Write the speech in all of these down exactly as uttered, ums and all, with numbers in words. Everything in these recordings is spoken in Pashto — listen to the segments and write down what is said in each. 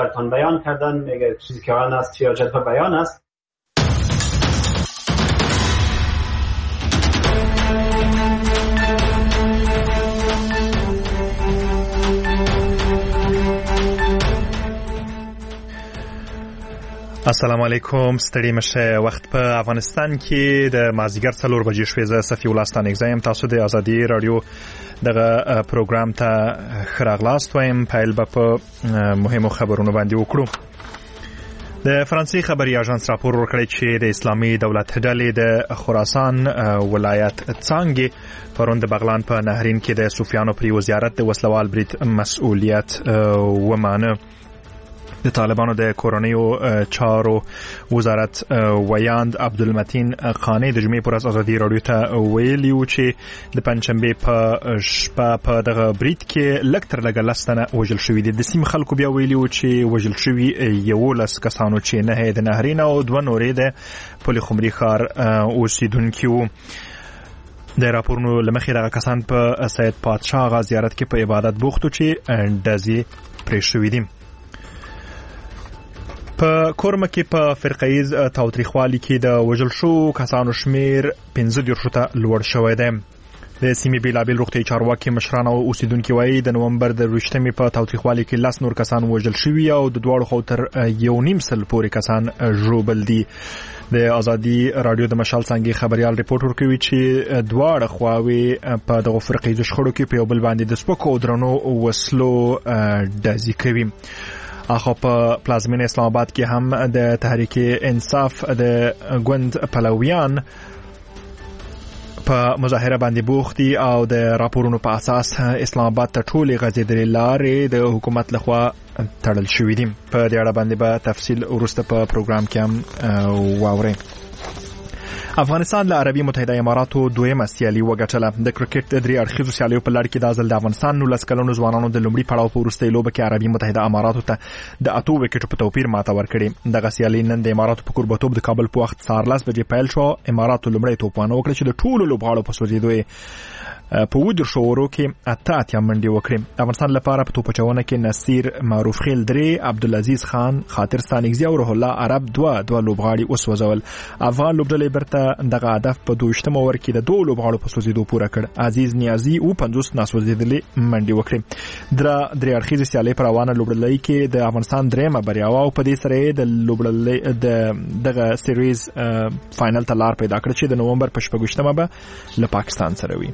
براتان بیان کردن. اگر چیزی که آن است یا جلب بیان است. السلام علیکم. ستړي مشه. وخت په افغانستان کې د مازیګر څلور بجې شوې. زه صفي الله ستانکزی یم. تاسو د ازادي رادیو دغه پروګرام ته ښه راغلاست وایم. پیل به په مهمو خبرونو باندې وکړو. د فرانسې خبري اژانس راپور ورکړی چې د اسلامي دولت ډلې د خراسان ولایت څانګې پرون د بغلان په نهرین کې د صوفیانو پر یو زیارت د وسلوال برید مسؤلیت ومانه. د طالبانو د کورنیو چارو وزارت ویاند عبدالمتین قانی د جمعې پر ورځ ازادي رادیو ته ویلي و چې د پنجشنبې په شپه په دغه برید کې لږ تر لږه لس تنه وژل شوي دي. د سیمې خلکو بیا ویلي و چې وژل شوي یولس کسانو چې نه د نهرین او دوه نورې د پل خمري ښار اوسیدونکي وو. د راپورونو له مخې دغه کسان په سید پادشاه آغا زیارت کې په عبادت بوخت و چې ډزې پرې شوي دي. په کورمه کې په فرقه‌ایز تاوتریخوالي کې د وژل شو کسانو شمیر پنځه دیرشو ته لوړ شوی دی. د سیمې بیلابیل روغتیايي چارواکي مشران او اوسیدونکي وایي د نومبر د ویشتمې په تاوتریخوالي کې لس نور کسان وژل شوي او د دواړو خوا تر یو نیم سل پورې کسان ژوبل دي. د ازادي رادیو د مشال څانګې خبريال ریپورت ورکوي چې دواړه خواوې په دغه فرقه‌ایز شخړو کې په یو بل باندې د سپکو او درنو وسلو ډزې کوي. اخو په پلازمینه اسلام آباد کې هم د تحریک انصاف د ګوند پلویان په مظاهره باندې بوختي او د راپورونو په اساس اسلام آباد ته ټولې غځېدلې لارې د حکومت لخوا تړل شوې دي. په دې اړه باندې به تفصیل وروسته په پروګرام کې هم واورئ. افغانستان له عربي متحده اماراتو دویمه سیالي وګټله. د کرکټ د درې اړخیزو سیالیو په لړ کې د ځل د افغانستان نولس کلنو ځوانانو د لومړي پړاو په وروستۍ لوبه کې عربي متحده اماراتو ته د اتو وکټو په توپیر ماته ورکړې. دغه سیالي نن د اماراتو په کوربتوب د کابل په وخت سهار لس بجې پیل شو. اماراتو لومړی توپونه وکړه چې د ټولو لوبغاړو په سوځېدو یې په ودر شورو کې اته اتیا منډې وکړې. د افغانستان لپاره په توپچونه کې نصیر معروف خیل درې، عبدالعزیز خان، خاطر ستانکزی او روح الله عرب دوه دوه لوبغاړي وسوځول. افغان لوبډلې برته دغه هدف په دویشتم اوور کې د دوه لوبغاړو په سوځېدو پوره کړ. عزیز نیازی او پنځوس ناسوځېدلې منډې وکړې. در درې اړخیزې سیالۍ پر روانه لوبډلې کې د افغانستان درېمه بریا وه او په دې سره د لوبډلې د دغه سیریز فائنل ته لار پیدا کړ چې د نومبر په شپږویشتمه به له پاکستان سره وي.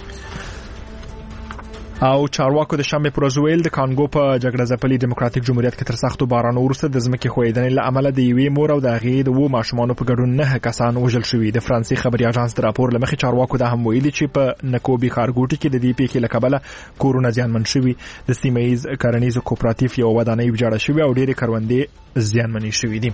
او چارواکو د شنبې پر ورځ ویل د کانګو په جګړه ځپلي ډیموکراتیک جمهوریت کې تر سختو بارانو وروسته د ځمکې ښویېدنې له امله د یوې مور او د هغې د اوو ماشومانو په ګډون نهه کسان وژل شوي. د فرانسې خبري اژانس د راپور له مخې چارواکو دا هم ویلي چې په نکوبي ښارګوټي کې د دې پیښې له کبله کورونه زیانمن شوي. د سیمه ییز کرنیزو کوپراتیف یوه ودانۍ ویجاړه شوې او ډېرې کروندې زیانمنې شوي دي.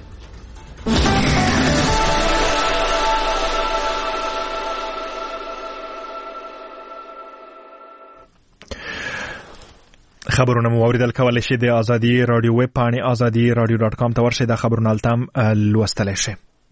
خبرونه مو اوریدل کولای شئ د ازادي رادیو ویب پاڼې ازادي رادیو ډاټ کام ته ورشئ. دا خبرونه هلته هم لوستلی شئ.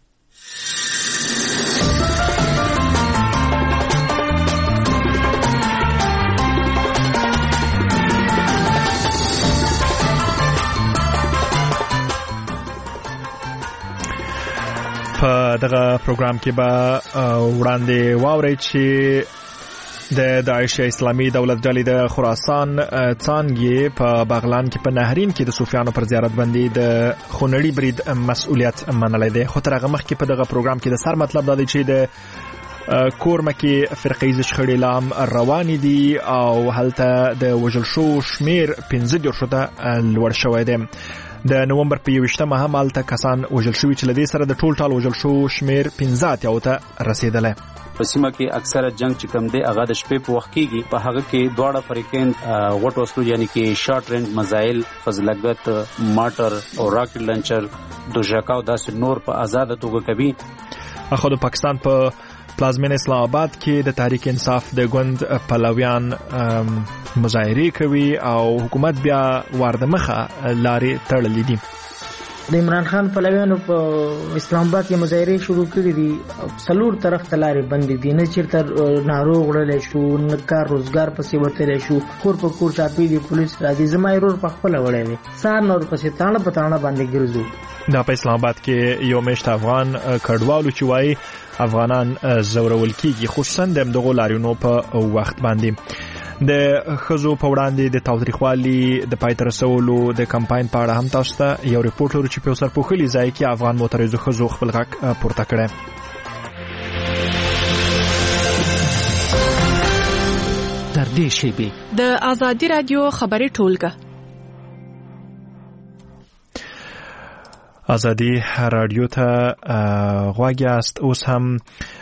په دغه پروګرام کې به وړاندې واورئ چې د داعش اسلامي دولت ډلې د خراسان څانګې په بغلان کې په نهرین کې د صوفیانو پر زیارت باندې د خونړي برید مسؤلیت منلی دی. خو تر هغه مخکې په دغه پروګرام کې د سر مطلب دا دی چې د کورمه کې فرقه‌ایز شخړې لا هم روانې دي او هلته د وژل شو شمیر پنځه دیرشو ته لوړ شوی دی. د نومبر په یویشتمه هم هلته کسان وژل شوي چې له دې سره د ټول ټال وژل شو شمیر پنځه اتیاو ته رسېدلی. په سیمه کې اکثره جنگ چې کم دی هغه د شپې په وخت کېږي. په هغه کې دواړه فریقین غټ وسلو یعنی کې شارټ رینج میزایل، فزلګت، ماټر او راکټ لانچر، دوژاکا او داسې نور په آزاد توګه کوي. اخو د پاکستان په پلازمینه اسلام آباد کې د تحریک انصاف د ګوند پلویان مظاهرې کوي او حکومت بیا وارد مخه لارې تړلې دي. د عمران خان پلویانو په اسلام آباد کې مظاهرې شروع کړې دي، څلور طرف ته لارې بندې دي، نه چېرته ناروغ وړلی شو، نه کار روزګار پسې وتلی شو، کور په کور چاپې دي، پولیس راځي. زما ورور په خپله وړی دی، سهار نه ورپسې تاڼه په تاڼه باندې ګرځو. دا په اسلام آباد کې یو میشت افغان کډوالو چې وایي افغانان زورول کېږي، خصوصا د همدغو لاریونو په وخت باندې. د ښځو په وړاندې د تاوتریخوالي د پای ته رسولو د کمپاین په اړه هم تاسو ته یو ریپورټ لرو چې په یو سرپوښلي ځای کې افغان معترضو ښځو خپل غږ پورته کړی. تر دې شیبې د ازادي رادیو خبري ټولګه. ازادي رادیو ته غوږ یاست. اوس هم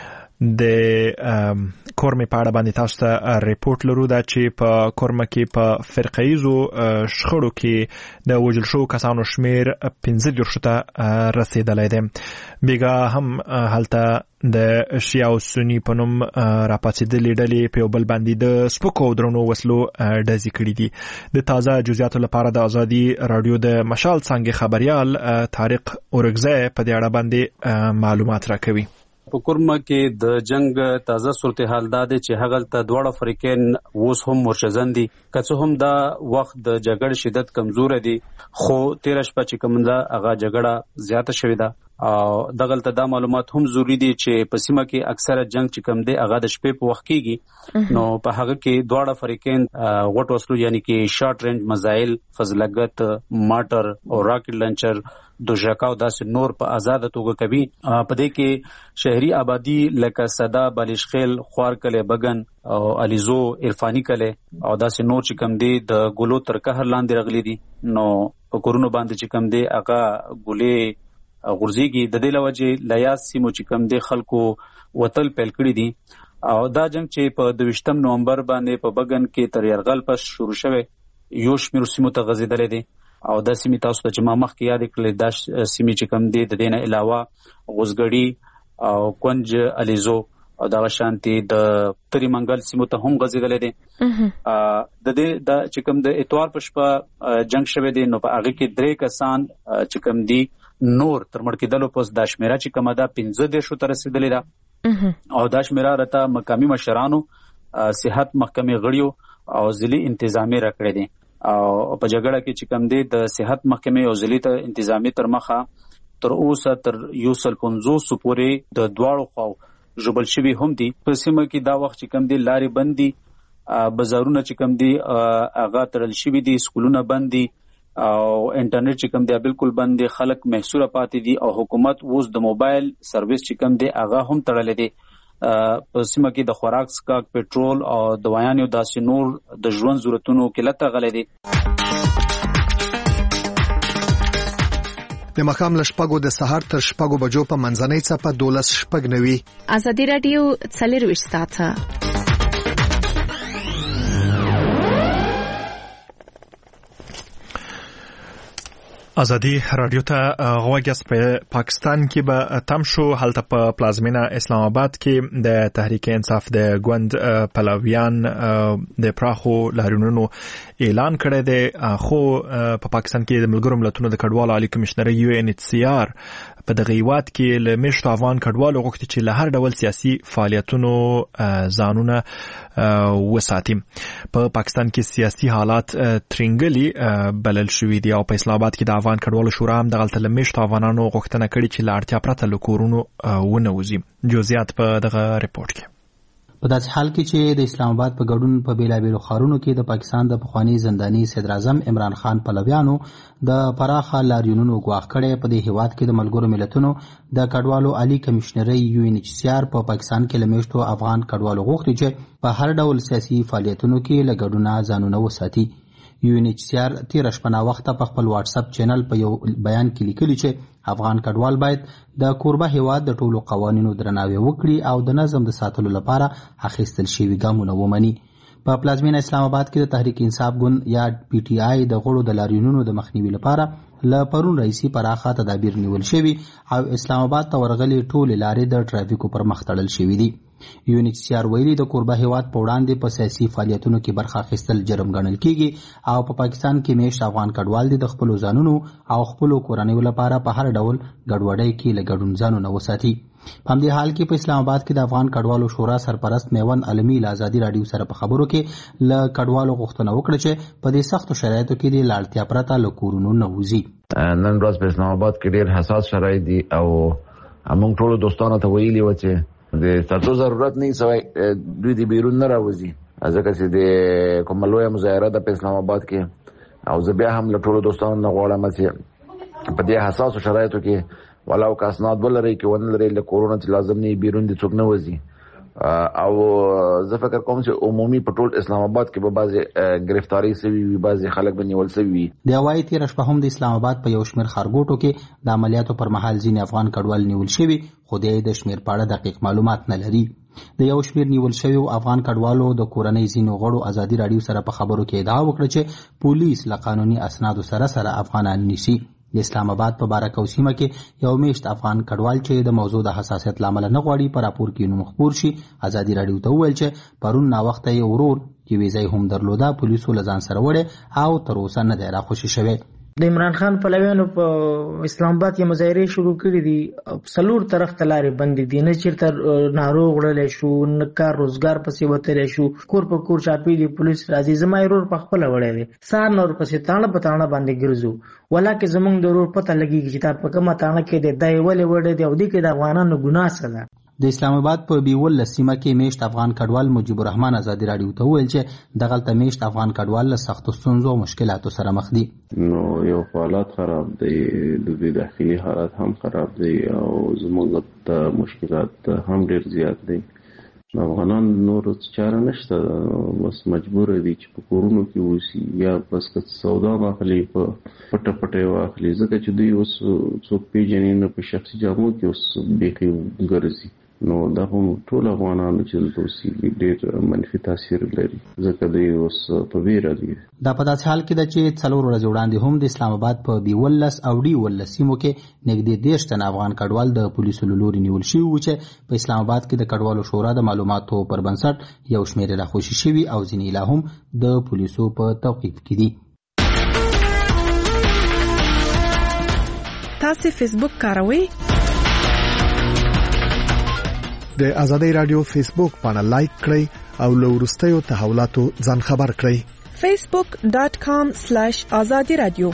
د کورمې په اړه باندې تاسو ته ریپورټ لرو دا چې په کورمه کې په فرقه‌ایزو شخړو کې د وژل شوو کسانو شمیر پنځه دېرشو ته رسېدلی دی. بیګا هم هلته د شیعه او سني په نوم راپاڅېدلې ډلې په یو بل باندې د سپکو او درنو وسلو ډزې کړي دي. د تازه جزئیاتو لپاره د ازادي رادیو د مشال څانګې خبریال طارق اورګزی په دې اړه باندې معلومات راکوي. په کورمه کې د جنگ تازه صورتحال دا دی چې هغه ته دواړه فریقین اوس هم مرشزن دي، که څه هم دا وخت د جګړې شدت کمزور دی، خو تیر شپه چې کوم دا هغه جګړه زیاته شوې ده او دغلته دا معلومات هم ضروری دي چې په سیمه کې اکثره جنگ چې کوم دی هغه د شپې په وخت کېږي، نو په هغه کې دواړه فریقین غټ وسلو یعنی کې شارټ رینج میزایل، فضلګت، ماټر او راکټ لانچر، دوژکا او داسې نور په آزاد توګه کوي. په دې کې شهري آبادی لکه صدا، بالیشخیل، خوارکله، بغن او الیزو، عرفانی کله او داسې نور چې کوم دی د ګلو تر قهر لاندې راغلي دي، نو په کورونو باندې چې کوم دی هغه ګلې غورځيږي. د دې لوجه لیاس سیمو چې کوم دی خلکو وتل پیل کړی دي او دا جنگ چې په دویشتم نومبر باندې په بغن کې تر یرغل پس شروع شوه، یو شمېر سیمو ته غځېدلې دي او د سیمې تاسو ته چې ما مخکې یاد کړل دا سیمې چې کوم دي د دې نه علاوه غوزګړي او کونج، الیزو او دا شانتي د تری منګل سیمو ته هم غځېدلې دي. د دې د چې کوم د اتوار په شپه جنگ شوه دي، نو په هغه کې درې کسان چې کوم دي نور تر مړ کېدلو پس دا شمیره چې کومه ده پنځه دېرشو ته رسېدلې ده او دا شمیره راته مقامي مشرانو، صحت محکمې غړیو او ضلعي انتظامي راکړې دي او په جګړه کې چې کوم دی د صحت محکمې او ضلعي ته انتظامي تر مخه تر اوسه تر یو سل پنځوس پورې د دواړو خواو ژوبل شوي هم دي. په سیمه کې دا وخت چې کوم دی لارې بند دي، بازارونه چې کوم دی هغه تړل شوي دي، سکولونه بند دي او انټرنیټ چې کوم دی بالکل بند دي، خلک محصوره پاتې دي او حکومت اوس د موبایل سرویس چې کوم دی هغه هم تړلې دي. په سیمه کې د خوراک، سکاک، پټرول او دوايانو داسې نور د ژوند ضرورتونو قلت غلې دي. د مخام لشپګو د سحر تر شپګو بجو په منځنۍ څپه دولس شپګ نوي. ازادي رادیو څلور ساعته. ازادي رادیو ته غوږ یاست. په پاکستان کې به تم شو هلته په پلازمینه اسلام آباد کې د تحریک انصاف د ګوند پلویان د پراخو لاریونونو اعلان کړی دی، خو په پاکستان کې د ملګرو ملتونو د کډوالو عالی کمشنري یو ان ایچ سی آر په دغه هیواد کې له میشتو افغان کډوالو غوښتي چې له هر ډول سیاسي فعالیتونو ځانونه وساتي. په پاکستان کې سیاسي حالات ترنګلي بلل شوي دي او په اسلام آباد کې د افغان کډوالو شورا هم دغلته له میشتو افغانانو غوښتنه کړې چې له اړتیا پرته له کورونو ونوځي. جزئیات په دغه ریپورټ کې. په داسې حال کې چې د اسلام آباد په ګډون په بیلابیلو ښارونو کې د پاکستان د پخوانی زنداني صدر اعظم عمران خان پلویانو د پراخه لاریونونو ګواښ کړی. په دې هیواد کې د ملګرو ملتونو د کډوالو عالی کمشنري یو ان ایچ سی آر په پاکستان کې له میشتو افغان کډوالو غوښتي چې په هر ډول سیاسي فعالیتونو کې له ګډونه ځانونه وساتي. یو ان ایچ سی آر تیر شپه نا وخت په خپل واتس اپ چینل په یو بیان کې لیکلي چې افغان کډوال باید د کوربه هیواد د ټولو قوانینو درناوی وکړي او د نظم د ساتلو لپاره اخیستل شوي ګامونه ومني. په پلازمینه اسلام آباد کې د تحریک انصاف ګوند یا پی ټی آی د غړو د لاریونونو د مخنیوي لپاره له پرون رئیسي پراخه تدابیر نیول شوي او اسلام آباد ته ورغلي ټولې لارې د ټرافیکو پر مخ تړل شوي دي. یو ان ایچ سی آر ویلي د کوربه هیواد په وړاندې په سیاسي فعالیتونو کې برخه اخیستل جرم ګڼل کیږي او په پاکستان کې میشت افغان کډوال دي د خپل ځانونو او خپل کورنیو لپاره په هر ډول ګډوډۍ کې له ګډون ځانونه وساتي. په همدې حال کې په اسلام آباد کې د افغان کډوالو شورا سرپرست میوند علمي له ازادي راډیو سره په خبرو کې له کډوالو غوښتنه وکړه چې په دې سختو شرایطو کې د لاړتیا پرته له کورونو نه وځي. نن ورځ په اسلام آباد کې ډېر حساس شرایط دي او موږ ټولو دوستانو ته ویلي و چې د ستاسو ضرورت نه سوی دوی د بیرون نه راوځي ځکه چې د کومه لویه مظاهره ده په اسلام آباد کې او زه بیا هم له ټولو دوستانو نه غواړم چې په دې حساسو شرایطو کې ولاو که اسناد ولري کې ونه لري له کورونه چې لازم نه بیرون دي څوک نه وځي او زه فکر کوم چې عمومي په ټول اسلام آباد کې به بعضې ګرفتاري سوي وي بعضې خلک به نیول سوي وي. د وایي تېره شپه هم د اسلام آباد په یو شمېر ښارګوټو کې د عملیاتو پر مهال ځینې افغان کډوال نیول شوي خو د د شمېر په اړه دقیق معلومات نه لري. د یو شمېر نیول شویو افغان کډوالو د کورنۍ ځینو غړو ازادي راډیو سره په خبرو کې ادعا وکړه چې پولیس له قانوني اسنادو سره سره افغانان نیسي. د اسلام آباد په بارکو سیمه کې یو میشت افغان کډوال چې د موضوع د حساسیت له امله نه غواړي په راپور کې نوم خپور شي ازادي راډیو ته وویل چې پرون ناوخته یې ورور چې ویزه یې هم درلوده پولیسو له ځان سره وړی او تر اوسه نه دی راخوشي شوی. د عمران خان پلویانو په اسلام آباد کې مظاهرې شروع کړې دي څلور طرف ته لارې بندې دي نه چېرته ناروغ وړلی شو نه کار روزګار پسې وتلی شو کور په کور چاپېږي دي پولیس راځي زما یې ورور پخپله وړی دی سهار نه ورپسې تاڼه په تاڼه باندې ګرځو ولاکې زموږ د ورور پته لګېږي چې دا په کومه تاڼه کې دی دا یې ولې وړی دی او دې کې د افغانانو ګناه څه ده. د اسلام آباد په بیول سیمه کې میشت افغان کډوال مجيب الرحمن ازادي راډیو ته وویل چې دغلته میشت افغان کډوال له سختو ستونزو او مشکلاتو سره مخ دي. نو یو حالات خراب دی د داخلي حالات هم خراب دی او زموږ ته مشکلات هم ډېر زیات دي. افغانان نور چاره نشته بس مجبور دي چې په کورونو کې اوسي یا بس که سودا واخلي په پټه پټه واخلي ځکه چې دوی اوس څوک پیژني نه په شخصي جامو کې اوس بیخي ګرځي. نو دا هم ټول افغانانو چې دلته اوسېږي ډېر منفي تاثیر لري ځکه دوی اوس په ویره دي. دا په داسې حال کې ده چې څلور ورځې وړاندې هم د اسلام آباد په بیولس او ډیولس سیمو کې نږدې دېرش تنه افغان کډوال د پولیسو له لوري نیول شوي وو چې په اسلام آباد کې د کډوالو شورا د معلوماتو پر بنسټ یو شمېر یې راخوشي شوي او ځینې لا هم د پولیسو په توقیف کې دي. تاسو فیسبوک کاروئ؟ د ازادي رادیو فیسبوک پاڼه لایک کړئ او له وروستیو تحولاتو ځان خبر کړئ. facebook dot com slash azadi radio.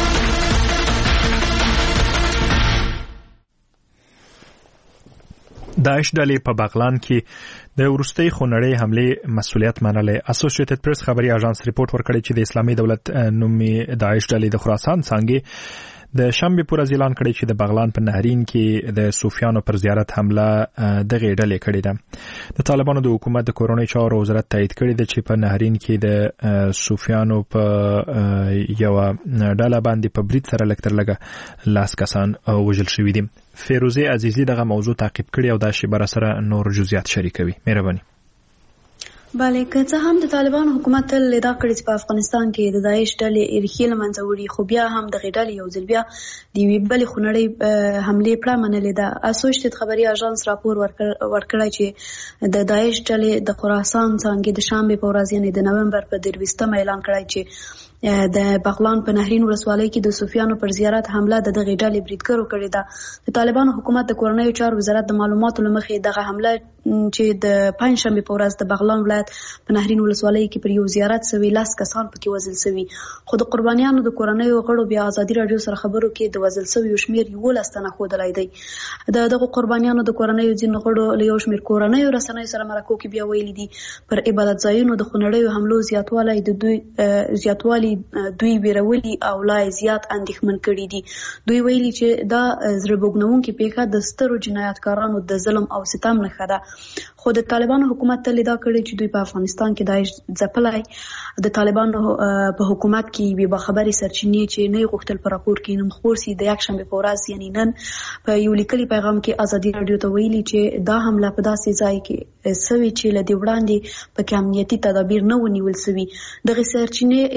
داعش ډلې په بغلان کې د وروستي خونړۍ حمله مسؤلیت منلې. اسوسییټډ پریس خبري اژانس ریپورت ورکړی چې د اسلامي دولت نومي داعش ډلې د خراسان څنګه د شنبه پر اعلان کړی چې د بغلان په نهرین کې د صوفیانو پر زیارت حمله دغه ډلې کړې ده. د طالبانو د حکومت د کورونی چارو وزارت تایید کړی دی چې په نهرین کې د صوفیانو په یو ډله باندې په برید سره لکتر لګه لاس کسان وژل شوي دي. فیروزه عزیزی دغه موضوع تعقیب کړی او دا شی بر سره نور جزئیات شریکوي. مهرباني. بله که څه هم د طالبانو حکومت تل ادعا کړې چې په افغانستان کې د داعش ډلې ریښې له منځه وړي خو بیا هم دغې ډلې یو ځل بیا د یوې بلې خونړۍ حملې پړه منلې ده. اسوسییټډ خبري اژانس راپور ورکړی چې د داعش ډلې د خراسان څانګې د شنبې په ورځ یعنې د نومبر په درویشتمه اعلان کړی چې د بغلان په نهرین ولسوالۍ کې د صوفیانو پر زیارت حمله د دغې ډلې بریدګرو کړې ده. د طالبانو حکومت د کورنیو چارو وزارت د معلوماتو له مخې دغه حمله چې د پنجشنبې په ورځ د بغلان ولایت په نهرین ولسوالۍ کې پر یو زیارت سوي لاس کسان پکې وژل سوي خو د قربانیانو د کورنیو غړو بیا ازادي راډیو سره خبرو کې د وژل سویو شمېر یولس تنه ښودلی دی. د دغو قربانیانو د کورنیو ځینو غړو له یو شمېر کورنیو رسنیو سره مرکو کې بیا ویلي دي پر عبادت ځایونو د خونړیو حملو زیاتوالی د دوی زیاتوالی دوی ویرولي او لا زیات اندېښمن کړي دي. دوی ویلي چې دا زړه بوږنونکې پیښه د سترو جنایتکارانو د ظلم او ستم نښه ده. خو د طالبانو حکومت تل ادعا کړې چې دوی په افغانستان کې داعش ځپلی. د طالبانو په حکومت کې یوې باخبرې سرچینې چې نه یې غوښتل په راپور کې نوم خپور سي د یکشنبې په ورځ یعنې نن په یو لیکلي پیغام کې ازادي راډیو ته ویلي چې دا حمله په داسې ځای کې سوي چې له دې وړاندې پکې امنیتي تدابیر نه ونیول سوي. دغې سرچینې ادعا کړې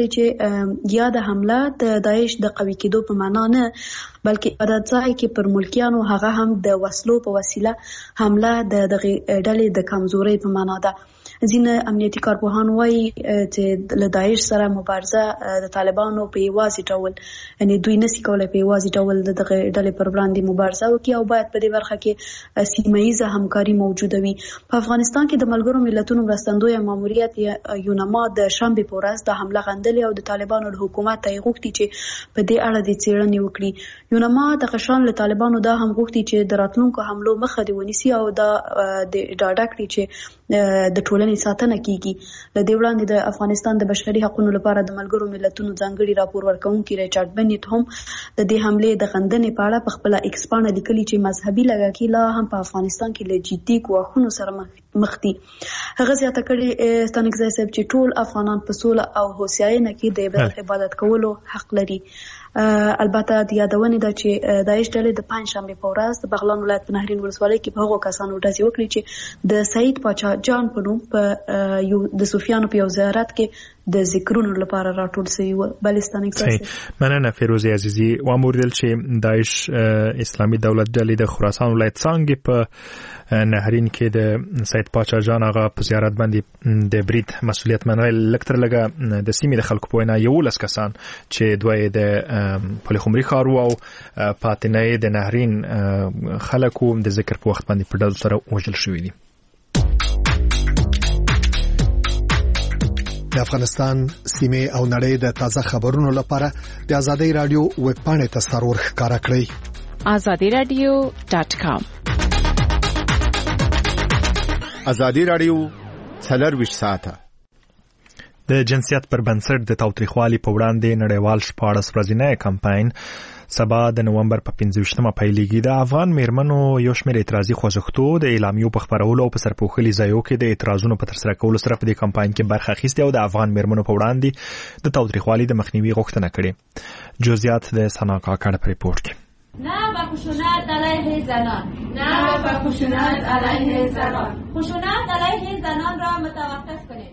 کړی چې یا د حمله د داعش د قوي کېدو په معنا نه بلکې په دغه ځای کې پر ملکیانو هغه هم د وسلو په وسیله حمله د دغه ډلې د کمزوري په معنا ده. ځینې امنیتي کارپوهان وایي چې له داعش سره مبارزه د طالبانو په یوازې ډول یعنی دوی نشي کولای په یوازې ډول د دغه ډلې پر وړاندې مبارزه وکړي او باید په دې برخه کې سیمه ییزه همکاري موجوده وي. په افغانستان کې د ملګرو ملتونو مرستندوی ماموریت یونما د شنبې په ورځ د حمله غندلې او د طالبانو د حکومت ته غوښتي چې په دې اړه د څېړنې وکړي. یونما د قشان له طالبانو دا هم غوښتي چې د راتلونکو حملو مخه دی ونیسي او دا د ډاډه کړي چې د ټولنې ساتنه کیږي. له دې وړاندې د افغانستان د بشري حقوقو لپاره د ملګرو ملتونو ځانګړي راپور ورکونکي ریچارډ بنیت هم د دې حملې د غندنې په اړه په خپل ایکس باندې لیکلي چې مذهبي لږکي لا هم په افغانستان کې له جدي ګواښونو سره مخ دي. هغه زیاته کړې ستانکزی صاحب چې ټول افغانان په سوله او هوساینه کې د عبادت کولو حق لري. البته د یادونې ده چې داعش ډلې د پنځ شنبې په ورځ د بغلان ولایت په نهرین ولسوالۍ کې په هغو کسانو ډزې وکړې چې د سعید پاچا جان په نوم په د صوفیانو په یو زیارت کې د ذکرونو لپاره راټول شوي وو. بلستان صحیح مننه فیروزه عزیزی. واموردل چې داعش اسلامي دولت ډلې د خراسان ولایت څانګې په نهرین کې د سعید پاچا جان هغه په زیارت باندې د برید مسؤلیت منل لکتر لګه د سیمې د خلکو په وینا یولس کسان چې دوی د پلخمري ښار او پاتنې د نهرین خلکو د ذکر په وخت باندې په ډول سره وژل شوي دي. د افغانستان سیمه او نړۍ د تازه خبرونو لپاره د آزادۍ رادیو ویب پاڼې ته سرور ښکارا کړئ آزادی رادیو ډاټ کام. آزادی رادیو څلرویشت ساعته د جنسیت پر بنسټ د تاوتریخوالي په وړاندې نړیوال شپاړس ورځنی کمپاین سبا د نومبر په پنځه ویشتمه پیلېږي. د افغان میرمنو یو شمېر اعتراضي خوځښتو د اعلامیو په خپرولو او په سرپوښلي ځایو کې د اعتراضونو په ترسره کولو سره په دې کمپاین کې برخه اخیستې او د افغان میرمنو په وړاندې د تاوتریخوالي د مخنیوي غوښتنه کړې. جزئیات د سنا کاکړ په ریپورت کې. نه با خشونت علیه زنان، نه با خشونت علیه زنان، خشونت علیه زنان را متوقف کنید.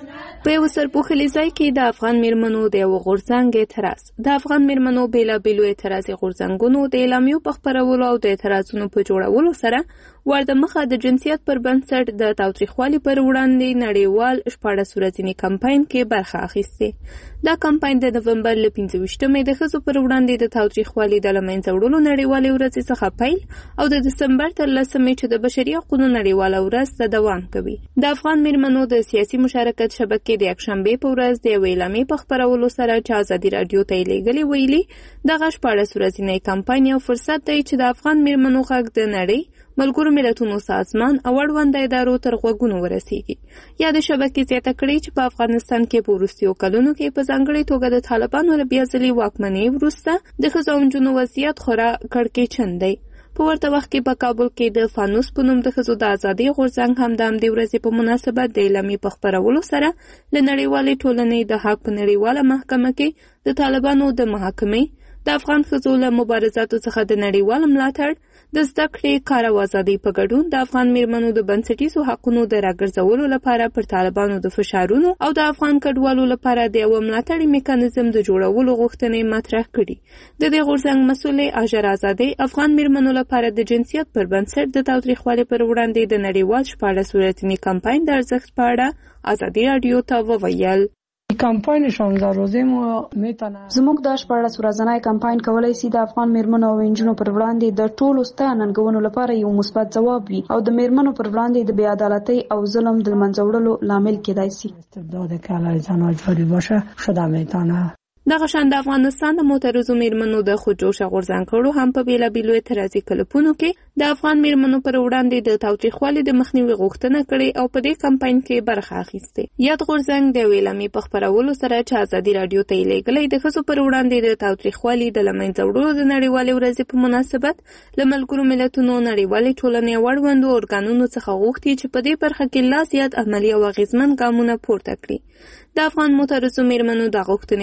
په یو سرپوښلي ځای کې د افغان میرمنو د یو غورځنګ اعتراض. د افغان میرمنو بیلابیلو اعتراضي غورځنګونو د اعلامیو په خپرولو او د اعتراضونو په جوړولو سره ورته مخه د جنسیت پر بنسټ د تاوتریخوالي پر وړاندې نړیوال شپاړس ورځنی کمپاین کې برخه اخیستې. دا کمپاین د نومبر له پنځه ویشتمې د ښځو پر وړاندې د تاوتریخوالي د له منځه وړلو نړیوالې ورځې څخه پیل او د دسمبر تر لسمې چې د بشري حقوقو نړیواله ورځ ته دوام کوي. د افغان میرمنو د سیاسي مشارکت شبکې د یکشنبې په ورځ د یوې اعلامیې په خپرولو سره چې ازادي راډیو ته یې لیږلې ویلي دغه شپاړس ورځنی کمپاین یو فرصت دی چې د افغان میرمنو غږ د نړۍ ملګرو ملتونو سازمان او اړونده ادارو تر غوږونو ورسیږي. یا د شبکې زیاته کړې چې په افغانستان کې په وروستیو کلونو کې په ځانګړې توګه د طالبانو له بیا ځلې واکمنۍ وروسته د ښځو او نجونو وضعیت خورا کړکېچن دی. په ورته وخت کې په کابل کې د فانوس په نوم د ښځو د ازادۍ غورځنګ هم د همدې ورځې په مناسبت د اعلامیې په خپرولو سره له نړیوالې ټولنې د حق په نړیواله محکمه کې د طالبانو د محاکمې د افغان ښځو له مبارزاتو څخه د نړیوال ملاتړ د زده کړې کار او ازادۍ په ګډون د افغان میرمنو د بنسټیزو حقونو د راګرځولو لپاره پر طالبانو د فشارونو او د افغان کډوالو لپاره د یو ملاتړي میکانیزم د جوړولو غوښتنې مطرح کړي. د دې غورځنګ مسؤلې اجر ازادۍ افغان میرمنو لپاره د جنسیت پر بنسټ د تاوتریخوالي پر وړاندې د نړیوال شپاړس ورځني کمپاین د ارزښت په اړه ازادي راډیو ته وویل. کمپاین شانزده روزه مو میتونه زموږ د شپاړس ورځنی کمپاین کولای شي د افغان میرمنو او نجونو پر وړاندې د ټولو ستر ننګونو لپاره یو مثبت ځواب وي او د میرمنو پر وړاندې د بې عدالتۍ او ظلم د منځه وړلو لامل کېدای شي. استبداد که علیه زنان جاری باشه شده میتونه. دغه شان د افغانستان د معترضو میرمنو د خودجوشه غورځنګړو هم په بیلابیلو اعتراضي کلپونو کې د افغان میرمنو پر وړاندې د تاوتریخوالي د مخنیوي غوښتنه کړې او په دې کمپاین کې برخه اخیستې. یاد غورځنګ د ویلامي په خپرولو سره چې ازادي راډیو ته یې لیږلی د ښځو پر وړاندې د تاوتریخوالي د له منځه وړلو د نړیوالې ورځې په مناسبت له ملګرو ملتونو نړیوالې ټولنې او اړوندو ارګانونو څخه غوښتي چې په دې برخه کې لا زیات عملي او اغېزمن ګامونه پورته کړي. د افغان معترضو میرمنو د غوښتنې په داسې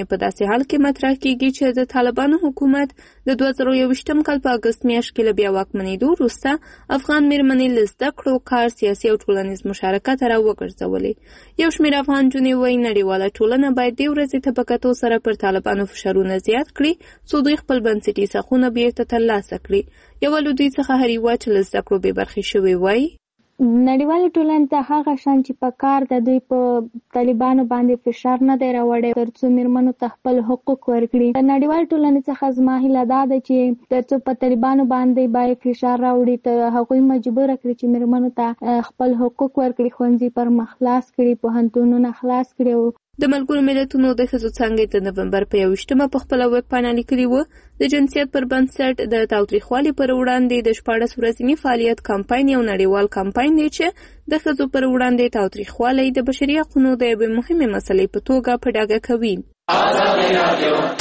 داسې حال کې مطرح کیږي چې د طالبانو حکومت د دوه زره یوویشتم کال په اګست میاشت کې له بیا واکمنېدو وروسته افغان میرمنې له زده کړو، کار، سیاسي او ټولنیز مشارکت را وګرځولې. یو شمېر افغان نجونې وایي نړیواله ټولنه باید دې ورځې ته په کتو سره پر طالبانو فشارونه زیات کړي څو دوی خپل بنسټي څرخونه بیرته ترلاسه کړي. یوه له دوی څخه هر یوه چې له زده کړو بې برخې شوې وایي نړیواله ټولنه ته هغه شان چې په کار د دوی په طالبانو باندې فشار نه دی راوړی تر څو میرمنو ته خپل حقوق ورکړي. د نړیواله ټولنې څخه زما هیله دا ده چې تر څو په طالبانو باندې باید فشار راوړي ته هغوی مجبور کړي چې میرمنو ته خپل حقوق ورکړي، ښوونځي پر مخ خلاص کړي، پوهنتونونه خلاص کړي. د ملګرو ملتونو د ښځو څانګې د نومبر په یوویشتمه په خپله ویبپاڼه لیکلي وه د جنسیت پر بنسټ د تاوتریخوالي پر وړاندې د شپاړس ورځني فعالیت کمپاین یو نړیوال کمپاین دی چې د ښځو پر وړاندې تاوتریخوالی د بشري حقونو د یوې مهمې مسلې په توګه په ډاګه کوي.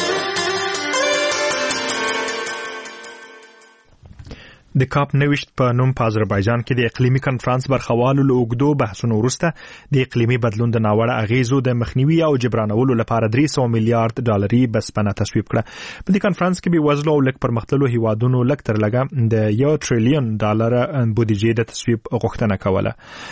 د کاپ نوښت په نوم په آذربایجان کې د اقلیمي کنفرانس برخوالو له اوږدو بحثونو وروسته د اقلیمي بدلون د ناوړه اغیزو د مخنیوي او جبرانولو لپاره درې سوه میلیارډ ډالري بسپنه تصویب کړه. په دې کنفرانس کې بېوزلو او لږ پرمختللو هیوادونو لږ تر لږه د یو تریلیون ډالر بودیجې د تصویب غوښتنه کوله.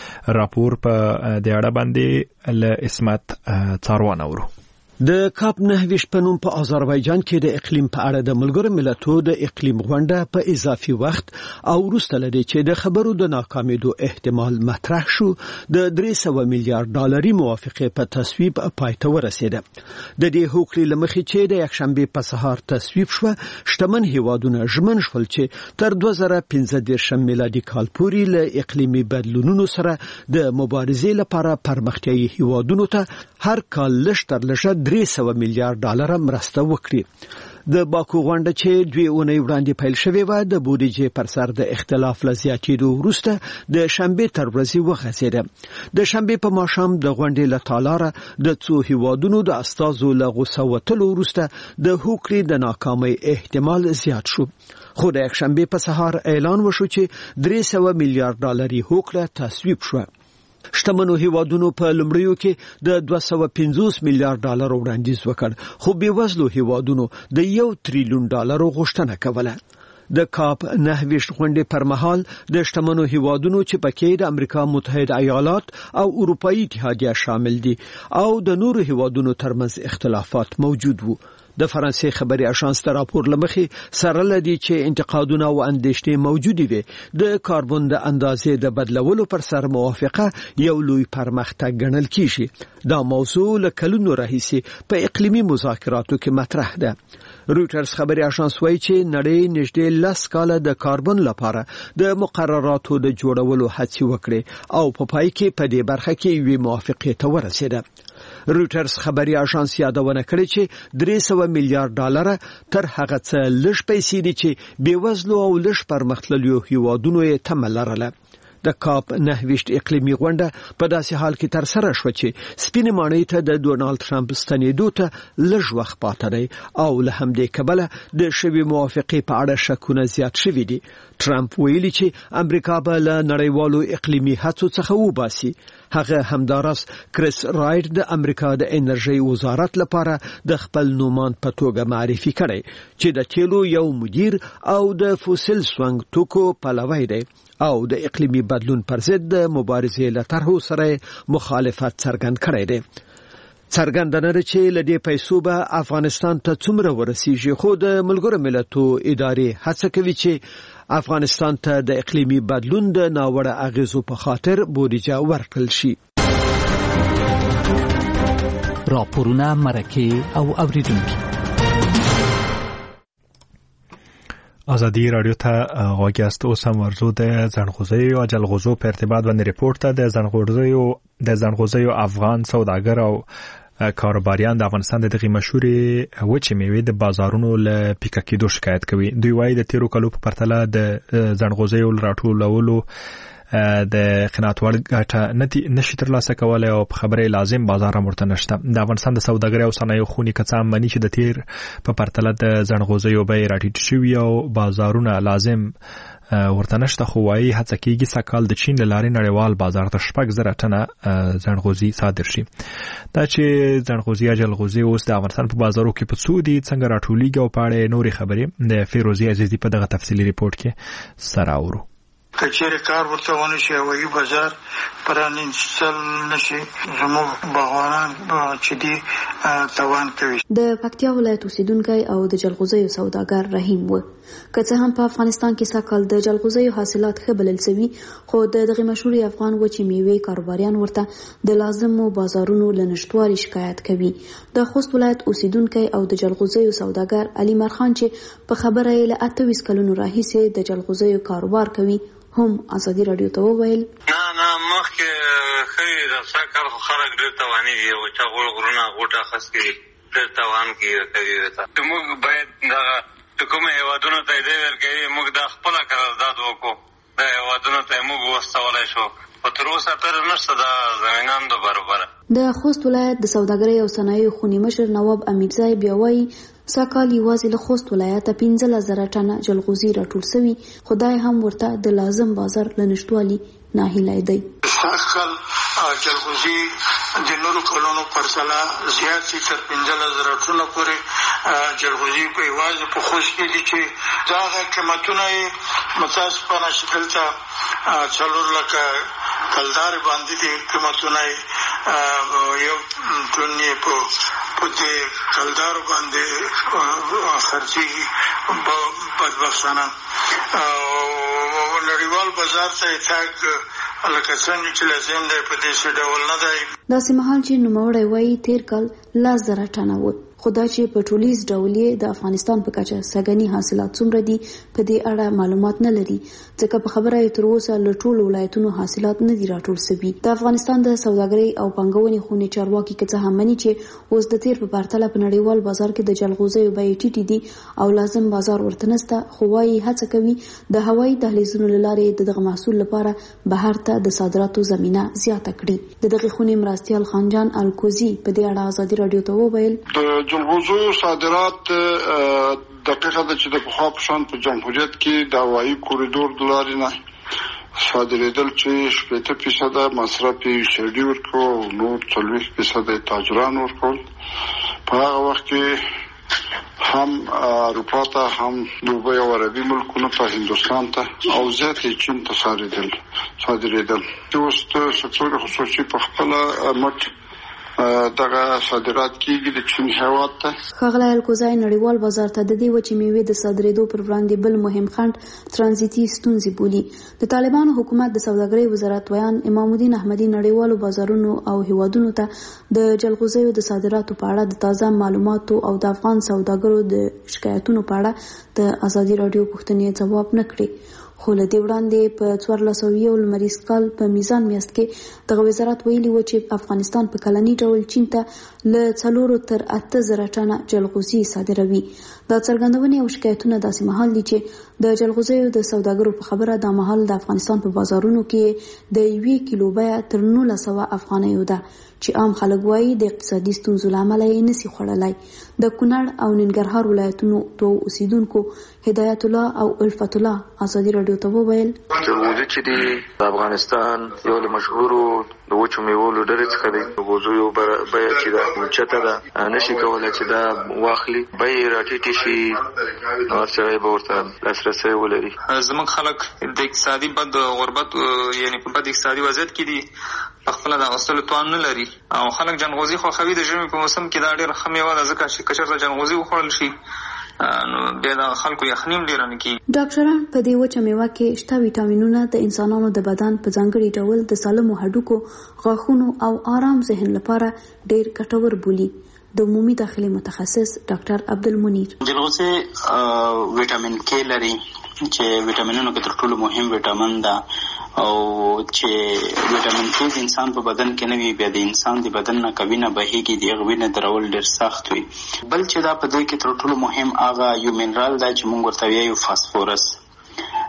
راپور په دې اړه باندې له اسمت څاروان اورو. د کاپ نهویشت په نوم په آذربایجان کې د اقلیم په اړه د ملګرو ملتونو د اقلیم غونډه په اضافي وخت او وروسته لدی چې د خبرو د ناکامېدو احتمال مطرح شو د درې سوه میلیارډ ډالري موافقه په تصویب پای ته ورسېده. د دې هوکړې لمخې چې د یکشنبه په سهار تصویب شو، شتمن هیوادونه ژمن شول چې تر دوه زره پنځه دېرشم میلادي کال پورې له اقلیمي بدلونونو سره د مبارزې لپاره پرمختیايي هیوادونو ته هر کال لږ تر لږه درې سوه میلیارډ ډالر مرسته وکړي. د باکو غونډه چې دوی اونۍ وړاندې پیل شوې و د بودیجې پر سر د اختلاف له زیاتېدو وروسته د شنبې تر ورځې وغځېده. د شنبې په ماښام د غونډې له تالاره د څو هیوادونو د استازو له غوسه وتلو وروسته د هوکړې د ناکامۍ احتمال زیات شو. خو د یکشنبې په سهار اعلان وشو چې درې سوه میلیارډ ډالري هوکړه تصویب شوه. شتمنو هیوادونو په لومړیو کې د دوه سوه پنځوس میلیارډ ډالر وړاندیز وکړ، خو بېوزلو هیوادونو د یو تریلیون ډالر غوښتنه کوله. د کاپ نهویشت غونډې پر مهال د شتمنو هیوادونو چې پکې د امریکا متحده ایالات او اروپאי اتحادیه شامل دي او د نورو هیوادونو ترمنځ اختلافات موجود وو. د فرانسې خبري اژانس ته راپور لمخې سره لدی چې انتقادونه او اندېښنې موجودې وي. د کاربن د اندازې د بدلولو پر سر موافقه یو لوی پرمختګ ګڼل کیږي. دا موضوع له کلونو راهیسې په اقلیمي مذاکراتو کې مطرح ده. رویټرز خبري اژانس وایي چې نړۍ نږدې لس کاله د کاربن لپاره د مقرراتو د جوړولو هڅې وکړې او په پای کې په دې برخه کې یوې موافقې ته ورسېده. رویټرز خبري اژانس یادونه کړې چې درې سوه میلیارډ ډالر تر هغه څه لږ پیسې دي چې بېوزلو او لږ پرمختللو هیوادونو یې تمه لرله. د کاپ نهویشت اقلیمي غونډه په داسې حال کې تر سره شو چې سپینې ماڼۍ ته د ډونالد ټرمپ ستنېدو ته لږ وخت پاته دی او له همدې کبله د شوې موافقې په اړه شکونه زیات شوي دي. ټرمپ ویلي چې امریکا به له نړیوالو اقلیمي هڅو څخه وباسي. هغه همداراز کریس رایټ د امریکا د انرژي وزارت لپاره د خپل نومان په توګه معرفي کړي چې د تیلو یو مدیر او د فوسیل سونګ توکو پلوی دی او د اقلیمي بدلون پر ضد د مبارزې له طرحو سره مخالفت څرګند کړی دی. څرګندونه ده چې له دې پیسو به افغانستان ته څومره ورسیږي، خو د ملګرو ملتونو ادارې هڅه کوي چې افغانستان ته د اقلیمي بدلون د ناوړه اغیزو په خاطر بودیجه ورکړل شي. راپورونه مرکه او اوریدونکو. آزادی رادیو ته غوږی است. اوس هم ورزو د زنغوزیو او جلغوزو په ارتباط باندې ریپورت ته د زنغوزیو د زنغوزیو افغان سوداګر او کاروباریان د افغانستان د دغه مشهوري وچې میوې د بازارونو له پیکا کېدو شکایت کوي. دوی وایي د تیرو کلو په پرتله د زنغوزیو راټولولو د قناعتوړ ګټه نشي ترلاسه کولای او په خبره لازم بازار مرته نشته. د افغانستان د سوداګرۍ او صنایعو خونی کڅام مني چې د تیر په پرتله د زنغوزیو بیې راټیټ شوي او بازارونه لازم ورته نشته، خو وايي هڅه کیږي سږکال د چین له لارې نړیوال بازار ته شپږ زره ټنه ځنغوزي صادر شي. دا چې ځنغوزي یا جلغوزي اوس د افغانستان په بازارو کې په څو دي، څنګه راټولیږي او په اړه نورې خبرې د فیروزي عزیزي په دغه تفصیلي ریپورت کې سره اورو. کچېره کار ورته ونه شي او یو بازار پرانیستل نشي، زموږ باغوانان چې دي توان کوي. د پکتیا ولایت اوسیدونکی او د جلغوزیو سوداګر رحیم و. که څه هم په افغانستان کې سږکال د جلغوزیو حاصلات ښه بلل شوي، خو د دغه مشهوري افغان وچې میوې کاروباریان ورته د لازمو بازارونو له نشتوالي شکایت کوي. د خوست ولایت اوسیدونکی او د جلغوزیو سوداګر علي مرخان چې په خبره یې له اته ویشت کلونو راهیسې د جلغوزیو کاروبار کوي هم ازادي رادیو ته وویل نه نه مخکې خیر رسا کار خو خلک ډېر تواني دي او چې غوړ غرونه غوټه خاص کړي ډېر توان کوي کوي ته موږ باید دا کومه هیوادونو ته دې ورکړي، موږ د خپل قرارداد وکړو د هیوادونو ته موږ وستولای شو او تر اوسه تر نشته دا زمینان د برابر. د خوست ولایت د سوداګرۍ او صنایعو خونی مشر نواب امیرزای بیا وایي سږکال یوازې له خوست ولایته پنځلس زره ټنه جلغوزي راټول شوي، خدای هم ورته د لازم بازار له نشتوالي ناهیلی دی. سږکال جلغوزي د نورو کلونو پرسله زیات شي، تر پنځلس زره ټنه پورې جلغوزي په یوازې په خوست کې دي چې دغه قیمتونه یې متاسفانه شکل ته څلور لکه کلدار باندې دي. قیمتونه یو ټن یې په په دې کلدار باندې خرڅېږي بدبختانه. نړیوال بازار ته یې تګ لکه څنګه چې لازم دی په داسې ډول نه دی. داسې مهال چې نوموړی وایي تېر کال لس زره ټنه و، خو دا چې په ټولیز ډول یې د افغانستان په کچه سږني حاصلات څومره دي په دې اړه معلومات نه لري، ځکه په خبره یې تر اوسه له ټولو ولایتونو حاصلات نه دي راټول شوي. د افغانستان د سوداګرۍ او پانګونې خونې چارواکي که څه هم مني چې اوس د تېر په پرتله په نړیوال بازار کې د جلغوزیو بیې ټیټې دي او لازم بازار ورته نشته، خو وايي هڅه کوي د هوایي دهلیزونو له لارې د دغه محصول لپاره بهر ته د صادراتو زمینه زیاته کړي. د دغه خونې مرستیال خانجان الکوزي په دې اړه ازادي رادیو ته وویل جلغوزو صادرات دقیقه ده چې د پخوا په شان په جمهوریت کې د هوایي کوریدور د لارې نه صادرېدل چې شپېته فیصده مصرف یې سعودي ورکړو او نور څلوېښت فیصده تاجران ورکړل. په هغه وخت کې هم اروپا ته، هم دوبۍ او عربي ملکونو ته، هندوستان ته او زیات یې چین ته صادرېدل صادرېدل اوس سکتور خصوصي په خپله مټ دغه صادرات کیږي د چین هیواد ته. ښاغلی الکوزای نړیوال بازار ته د دې وچې میوې د صادرېدو پر وړاندې بل مهم خنډ ترانزیتي ستونزې بولي. د طالبانو حکومت د سوداګرۍ وزارت ویان امام الدین احمدي نړیوالو بازارونو او هیوادونو ته د جلغوزیو د صادراتو په اړه د تازه معلوماتو او د افغان سوداګرو د شکایتونو په اړه د ازادي راډیو پوښتنې ځواب نه کړي. خو له دې وړاندې په څوارلس سوه یو لمریز کال په میزان میاشت کې دغه وزارت ویلي و چې افغانستان په کلني ډول چین ته له څلورو تر اته زره ټنه جلغوزي صادروي. دا څرګندونې او شکایتونه داسې مهال دي چې د جلغوزیو د سوداګرو په خبره دا مهال د افغانستان په بازارونو کې د یوې کیلو بیه تر نولس سوه افغانیو ده چې عام خلک وایي د اقتصادي ستونزو له امله یې نشي خوړلی. د کونړ او ننګرهار ولایتونو دوه اوسیدونکو هدایت الله او الفت الله ازادي راډیو ته وویل جلغوزي چې دی د افغانستان یو له مشهورو د وچو میوو له ډلې څخه دی. جلغوزیو بیه چې ده اوچته ده، نشي کولی چې دا واخلي، بیې یې راټیټې شي، هر سړی به ورته لاسرسی ولري. زموږ خلک د اقتصادي بد غربت یعنې په بد اقتصادي وضعیت کې دي، خپله د اغوستلو توان نه لري او خلک جلغوزي خوښوي. د ژمي په موسم کې دا ډېره ښه میوه ده، ځکه چې که چېرته جلغوزي وخوړل شي نو بیا د خلکو یخني هم ډېره نه کېږي. ډاکټران په دې وچه میوه کې شته ویټامینونه د انسانانو د بدن په ځانګړي ډول د سالمو هډوکو، غاښونو او آرام ذهن لپاره ډېر ګټور بولي. د عمومي داخلي متخصص ډاکټر عبدالمنیر جلغوزي ویټامین کې لري چې ویټامینونو کې تر ټولو مهم ویټامین ده او چې ویټامین کې د انسان په بدن کې نه وي، بیا د انسان د بدن نه وینه بهیږي، د هغې وینه درول ډېر سخت وي. بل چې دا په دې کې تر ټولو مهم هغه یو منرال دی چې موږ ورته وایو فاسفورس.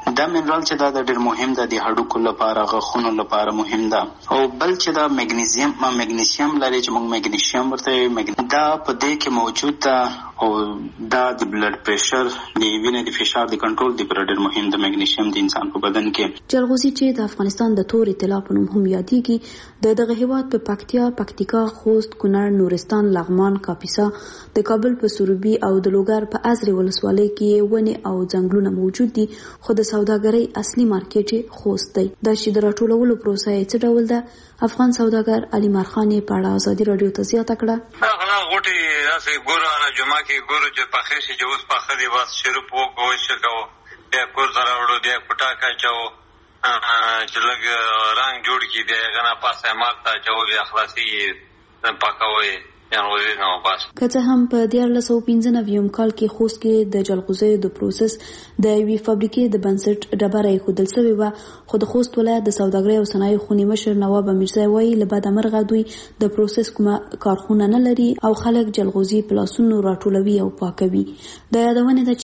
دا منرال چې دا ډېر مهم ده د هډوکو لپاره، غاښونو لپاره مهم ده. او بل چې دا مګنیزیم مګنیسیم لري چې موږ مګنیسیم ورته دا په دې کې موجود ده او دا د بلډ پریشر د وینې د فشار د کنټرول لپاره ډېر مهم ده مګنیسیم د انسان په بدن کې. جلغوزي چې د افغانستان د تورې طلا په نوم هم یادېږي د دغه هیواد په پکتیا، پکتیکا، خوست، کونړ، نورستان، لغمان، کاپیسا، د کابل په سروبي او د لوګر په ازرې ولسوالۍ کې ونې او ځنګلونه موجود دي، خو د سوداګرۍ اصلي مارکیټ خوست دی. دا چې د راټولولو پروسه یې څه ډول ده؟ افغان سوداګر علي مارخان په اړه ازادي رادیو ته زیاته کړه. هغه غوټي اسې ګورو نه جمعه کې ګورو چې پخې شي چې اوس پخې دی واس شروع په کوښښ وکاو بیا کور سره وړو بیا پټاکا چاو چې لږ رنگ جوړ کی دی غنا پاسه مارتا چاو بیا خلاصي پاکوي. که څه هم په دیارلس سوه پنځه نوي کال کې خوست کې د جلغوزیو د پروسس د یوې فابریکې د بنسټ ډبره ایښودل شوې وه، خو د خوست ولایت د سوداګرۍ او صنایعو خونې مشر نواب میرزا وایي له بده مرغه دوی د پروسس کومه کارخونه نه لري او خلک جلغوزي په لاسونو راټولوي او پاکوي. د یادونې ده